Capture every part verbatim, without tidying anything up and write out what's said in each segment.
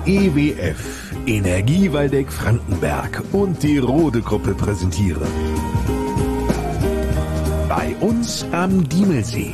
E W F, Energie Waldeck Frankenberg und die Rode Gruppe präsentieren. Bei uns am Diemelsee.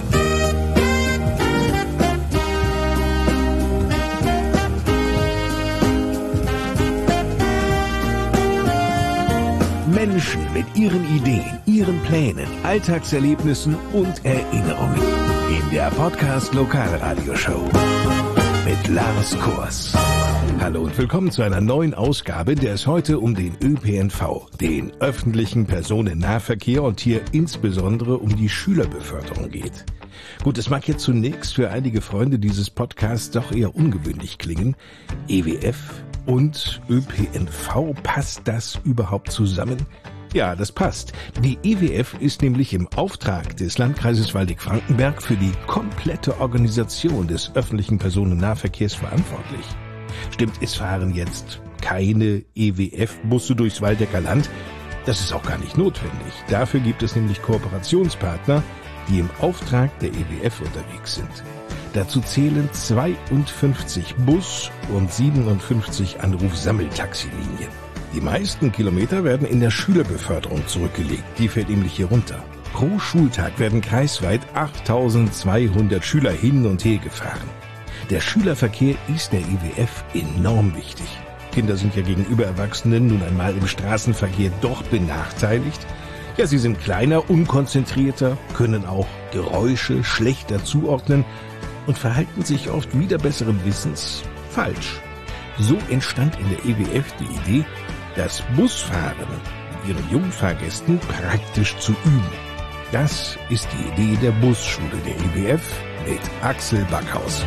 Menschen mit ihren Ideen, ihren Plänen, Alltagserlebnissen und Erinnerungen. In der Podcast Lokalradioshow mit Lars Kors. Hallo und willkommen zu einer neuen Ausgabe, der es heute um den Ö P N V, den öffentlichen Personennahverkehr und hier insbesondere um die Schülerbeförderung geht. Gut, es mag jetzt zunächst für einige Freunde dieses Podcasts doch eher ungewöhnlich klingen. E W F und Ö P N V, passt das überhaupt zusammen? Ja, das passt. Die E W F ist nämlich im Auftrag des Landkreises Waldeck-Frankenberg für die komplette Organisation des öffentlichen Personennahverkehrs verantwortlich. Stimmt, es fahren jetzt keine E W F-Busse durchs Waldecker Land? Das ist auch gar nicht notwendig. Dafür gibt es nämlich Kooperationspartner, die im Auftrag der E W F unterwegs sind. Dazu zählen zweiundfünfzig Bus- und siebenundfünfzig Anruf-Sammeltaxilinien. Die meisten Kilometer werden in der Schülerbeförderung zurückgelegt. Die fällt nämlich hier runter. Pro Schultag werden kreisweit achttausendzweihundert Schüler hin und her gefahren. Der Schülerverkehr ist der E W F enorm wichtig. Kinder sind ja gegenüber Erwachsenen nun einmal im Straßenverkehr doch benachteiligt. Ja, sie sind kleiner, unkonzentrierter, können auch Geräusche schlechter zuordnen und verhalten sich oft wider besseren Wissens falsch. So entstand in der E W F die Idee, das Busfahren mit ihren Jungfahrgästen praktisch zu üben. Das ist die Idee der Busschule der E W F mit Axel Backhaus.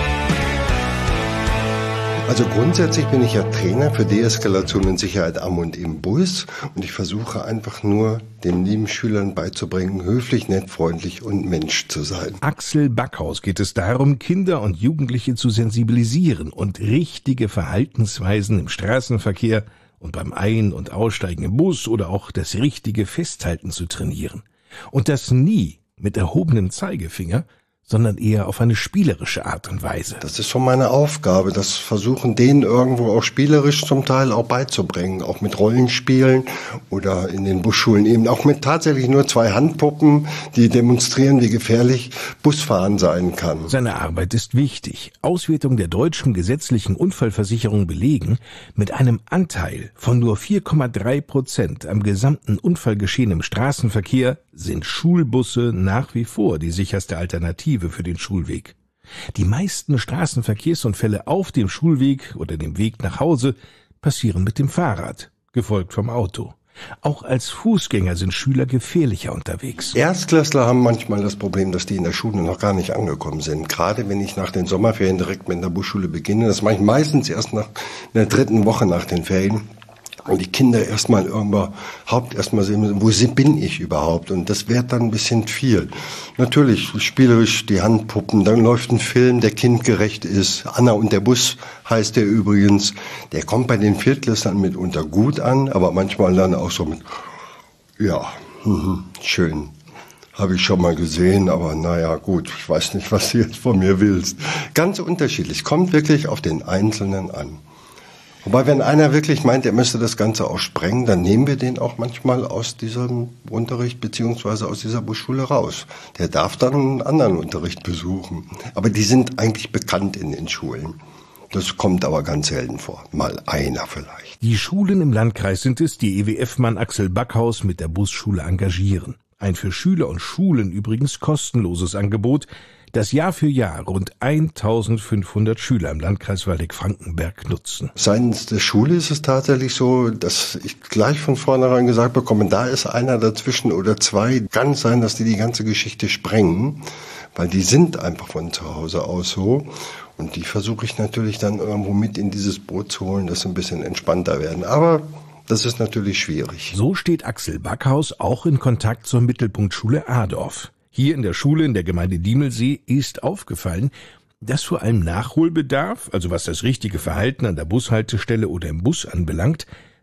Also grundsätzlich bin ich ja Trainer für Deeskalation und Sicherheit am und im Bus und ich versuche einfach nur, den lieben Schülern beizubringen, höflich, nett, freundlich und Mensch zu sein. Axel Backhaus geht es darum, Kinder und Jugendliche zu sensibilisieren und richtige Verhaltensweisen im Straßenverkehr und beim Ein- und Aussteigen im Bus oder auch das richtige Festhalten zu trainieren. Und das nie mit erhobenem Zeigefinger, sondern eher auf eine spielerische Art und Weise. Das ist schon meine Aufgabe, das versuchen denen irgendwo auch spielerisch zum Teil auch beizubringen, auch mit Rollenspielen oder in den Busschulen eben auch mit tatsächlich nur zwei Handpuppen, die demonstrieren, wie gefährlich Busfahren sein kann. Seine Arbeit ist wichtig. Auswertung der deutschen gesetzlichen Unfallversicherung belegen, mit einem Anteil von nur vier Komma drei Prozent am gesamten Unfallgeschehen im Straßenverkehr sind Schulbusse nach wie vor die sicherste Alternative für den Schulweg. Die meisten Straßenverkehrsunfälle auf dem Schulweg oder dem Weg nach Hause passieren mit dem Fahrrad, gefolgt vom Auto. Auch als Fußgänger sind Schüler gefährlicher unterwegs. Erstklässler haben manchmal das Problem, dass die in der Schule noch gar nicht angekommen sind. Gerade wenn ich nach den Sommerferien direkt mit der Busschule beginne, das mache ich meistens erst nach der dritten Woche nach den Ferien. Und die Kinder erstmal überhaupt erstmal sehen müssen, wo bin ich überhaupt? Und das wird dann ein bisschen viel. Natürlich spielerisch die Handpuppen, dann läuft ein Film, der kindgerecht ist. Anna und der Bus heißt der übrigens. Der kommt bei den Viertklässlern mitunter gut an, aber manchmal dann auch so mit, ja, mhm, schön. Habe ich schon mal gesehen, aber naja, gut, ich weiß nicht, was du jetzt von mir willst. Ganz unterschiedlich, kommt wirklich auf den Einzelnen an. Wobei, wenn einer wirklich meint, er müsste das Ganze auch sprengen, dann nehmen wir den auch manchmal aus diesem Unterricht beziehungsweise aus dieser Busschule raus. Der darf dann einen anderen Unterricht besuchen. Aber die sind eigentlich bekannt in den Schulen. Das kommt aber ganz selten vor. Mal einer vielleicht. Die Schulen im Landkreis sind es, die E W F-Mann Axel Backhaus mit der Busschule engagieren. Ein für Schüler und Schulen übrigens kostenloses Angebot, das Jahr für Jahr rund eintausendfünfhundert Schüler im Landkreis Waldeck-Frankenberg nutzen. Seitens der Schule ist es tatsächlich so, dass ich gleich von vornherein gesagt bekomme, da ist einer dazwischen oder zwei. Kann sein, dass die die ganze Geschichte sprengen, weil die sind einfach von zu Hause aus so. Und die versuche ich natürlich dann irgendwo mit in dieses Boot zu holen, dass sie ein bisschen entspannter werden. Aber das ist natürlich schwierig. So steht Axel Backhaus auch in Kontakt zur Mittelpunktschule Adorf. Hier in der Schule in der Gemeinde Diemelsee ist aufgefallen, dass vor allem Nachholbedarf, also was das richtige Verhalten an der Bushaltestelle oder im Bus anbelangt,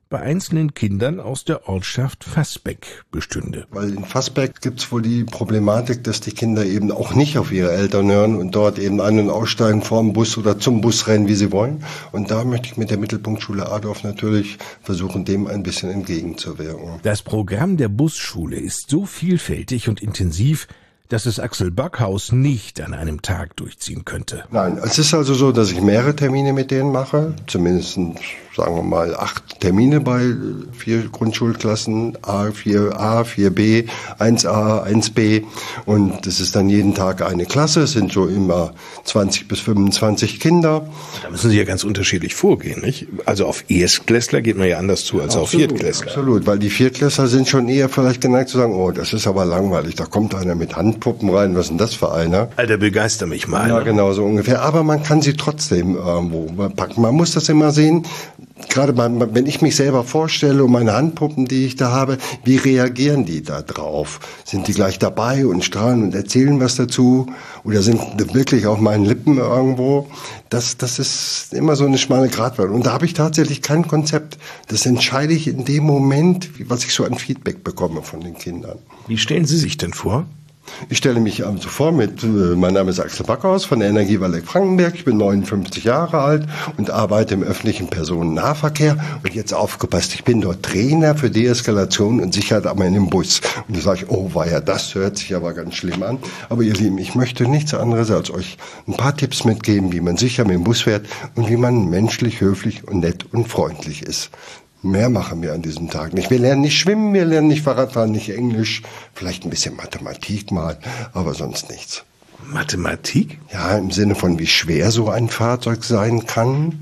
bei einzelnen Kindern aus der Ortschaft Faßbeck bestünde. Weil in Faßbeck gibt's wohl die Problematik, dass die Kinder eben auch nicht auf ihre Eltern hören und dort eben ein- und aussteigen vorm Bus oder zum Bus rennen, wie sie wollen. Und da möchte ich mit der Mittelpunktschule Adorf natürlich versuchen, dem ein bisschen entgegenzuwirken. Das Programm der Busschule ist so vielfältig und intensiv, dass es Axel Backhaus nicht an einem Tag durchziehen könnte. Nein, es ist also so, dass ich mehrere Termine mit denen mache, zumindest sagen wir mal acht Termine bei vier Grundschulklassen, A, vier A, vier B, eins A, eins B und das ist dann jeden Tag eine Klasse, es sind so immer zwanzig bis fünfundzwanzig Kinder. Da müssen Sie ja ganz unterschiedlich vorgehen, nicht? Also auf Erstklässler geht man ja anders zu als Absolut, auf Viertklässler. Absolut, weil die Viertklässler sind schon eher vielleicht geneigt zu sagen, oh, das ist aber langweilig, da kommt einer mit Handpuppen rein, was ist denn das für einer? Alter, begeister mich mal. Ja, ne? genau, so ungefähr. Aber man kann sie trotzdem irgendwo packen. Man muss das immer sehen, gerade beim, wenn ich mich selber vorstelle und meine Handpuppen, die ich da habe, wie reagieren die da drauf? Sind die gleich dabei und strahlen und erzählen was dazu? Oder sind wirklich auf meinen Lippen irgendwo? Das, das ist immer so eine schmale Gratwanderung. Und da habe ich tatsächlich kein Konzept. Das entscheide ich in dem Moment, was ich so an Feedback bekomme von den Kindern. Wie stellen Sie sich denn vor? Ich stelle mich also vor mit, äh, mein Name ist Axel Backhaus von der Energie Waldeck Frankenberg, ich bin neunundfünfzig Jahre alt und arbeite im öffentlichen Personennahverkehr und jetzt aufgepasst, ich bin dort Trainer für Deeskalation und Sicherheit am Ende im Bus. Und da sage ich, oh weia, das hört sich aber ganz schlimm an. Aber ihr Lieben, ich möchte nichts anderes als euch ein paar Tipps mitgeben, wie man sicher mit dem Bus fährt und wie man menschlich, höflich und nett und freundlich ist. Mehr machen wir an diesem Tag nicht. Wir lernen nicht schwimmen, wir lernen nicht Fahrradfahren, nicht Englisch, vielleicht ein bisschen Mathematik mal, aber sonst nichts. Mathematik? Ja, im Sinne von, wie schwer so ein Fahrzeug sein kann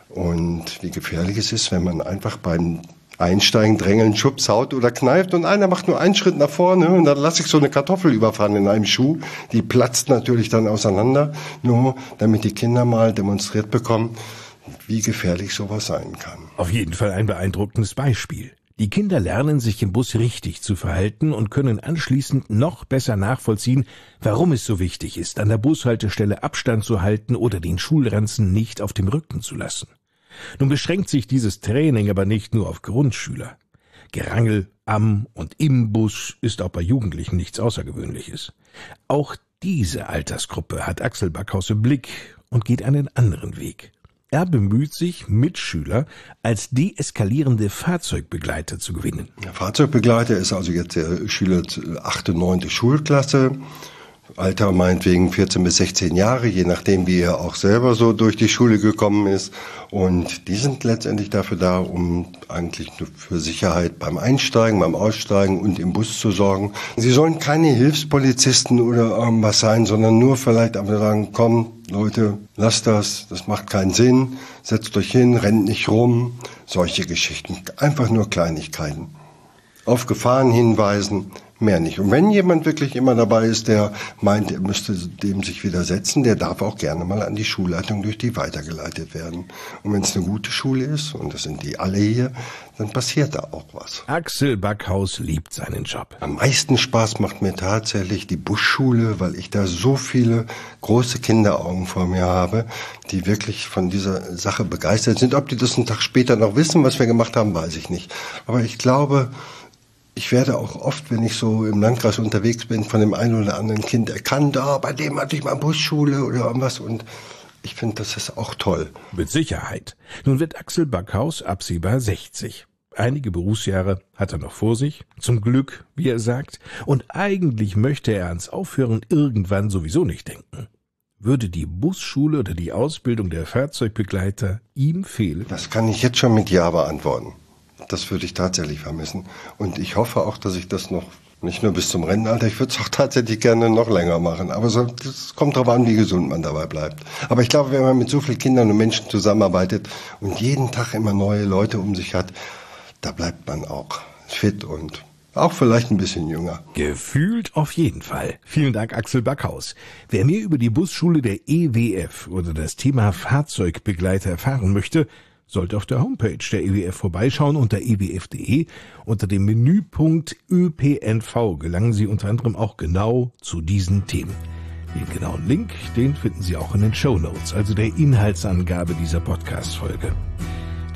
und wie gefährlich es ist, wenn man einfach beim Einsteigen, Drängeln, Schubs, haut oder kneift und einer macht nur einen Schritt nach vorne und dann lasse ich so eine Kartoffel überfahren in einem Schuh. Die platzt natürlich dann auseinander, nur damit die Kinder mal demonstriert bekommen, wie gefährlich sowas sein kann. Auf jeden Fall ein beeindruckendes Beispiel. Die Kinder lernen, sich im Bus richtig zu verhalten und können anschließend noch besser nachvollziehen, warum es so wichtig ist, an der Bushaltestelle Abstand zu halten oder den Schulranzen nicht auf dem Rücken zu lassen. Nun beschränkt sich dieses Training aber nicht nur auf Grundschüler. Gerangel am und im Bus ist auch bei Jugendlichen nichts Außergewöhnliches. Auch diese Altersgruppe hat Axel Backhaus im Blick und geht einen anderen Weg. Er bemüht sich, Mitschüler als deeskalierende Fahrzeugbegleiter zu gewinnen. Der Fahrzeugbegleiter ist also jetzt der Schüler achte, neunte Schulklasse. Alter meinetwegen vierzehn bis sechzehn Jahre, je nachdem, wie er auch selber so durch die Schule gekommen ist. Und die sind letztendlich dafür da, um eigentlich für Sicherheit beim Einsteigen, beim Aussteigen und im Bus zu sorgen. Sie sollen keine Hilfspolizisten oder irgendwas sein, sondern nur vielleicht einfach sagen, komm, Leute, lasst das, das macht keinen Sinn, setzt euch hin, rennt nicht rum, solche Geschichten. Einfach nur Kleinigkeiten. Auf Gefahren hinweisen, mehr nicht. Und wenn jemand wirklich immer dabei ist, der meint, er müsste dem sich widersetzen, der darf auch gerne mal an die Schulleitung durch die weitergeleitet werden. Und wenn es eine gute Schule ist, und das sind die alle hier, dann passiert da auch was. Axel Backhaus liebt seinen Job. Am meisten Spaß macht mir tatsächlich die Busschule, weil ich da so viele große Kinderaugen vor mir habe, die wirklich von dieser Sache begeistert sind. Ob die das einen Tag später noch wissen, was wir gemacht haben, weiß ich nicht. Aber ich glaube, ich werde auch oft, wenn ich so im Landkreis unterwegs bin, von dem einen oder anderen Kind erkannt, ah, bei dem hatte ich mal Busschule oder irgendwas und ich finde, das ist auch toll. Mit Sicherheit. Nun wird Axel Backhaus absehbar sechzig. Einige Berufsjahre hat er noch vor sich, zum Glück, wie er sagt, und eigentlich möchte er ans Aufhören irgendwann sowieso nicht denken. Würde die Busschule oder die Ausbildung der Fahrzeugbegleiter ihm fehlen? Das kann ich jetzt schon mit Ja beantworten. Das würde ich tatsächlich vermissen. Und ich hoffe auch, dass ich das noch nicht nur bis zum Rentenalter, ich würde es auch tatsächlich gerne noch länger machen. Aber so, das kommt darauf an, wie gesund man dabei bleibt. Aber ich glaube, wenn man mit so vielen Kindern und Menschen zusammenarbeitet und jeden Tag immer neue Leute um sich hat, da bleibt man auch fit und auch vielleicht ein bisschen jünger. Gefühlt auf jeden Fall. Vielen Dank, Axel Backhaus. Wer mehr über die Busschule der E W F oder das Thema Fahrzeugbegleiter erfahren möchte, sollte auf der Homepage der E W F vorbeischauen unter e w f punkt de. Unter dem Menüpunkt Ö P N V gelangen Sie unter anderem auch genau zu diesen Themen. Den genauen Link, den finden Sie auch in den Shownotes, also der Inhaltsangabe dieser Podcast-Folge.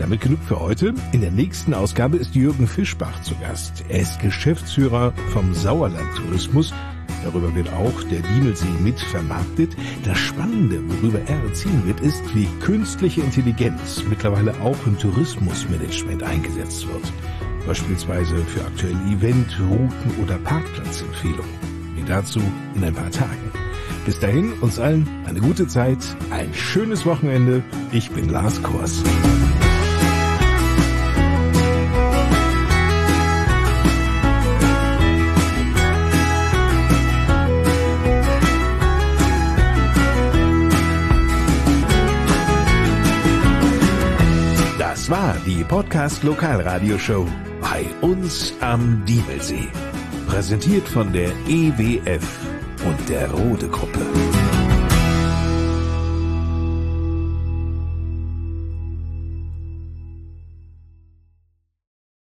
Damit genug für heute. In der nächsten Ausgabe ist Jürgen Fischbach zu Gast. Er ist Geschäftsführer vom Sauerland Tourismus. Darüber wird auch der Diemelsee mitvermarktet. Das Spannende, worüber er erzählen wird, ist, wie künstliche Intelligenz mittlerweile auch im Tourismusmanagement eingesetzt wird. Beispielsweise für aktuelle Event-, Routen- oder Parkplatzempfehlungen. Wie dazu in ein paar Tagen. Bis dahin, uns allen eine gute Zeit, ein schönes Wochenende. Ich bin Lars Kors. Das war die Podcast Lokalradioshow bei uns am Diemelsee. Präsentiert von der E W F und der Rode Gruppe.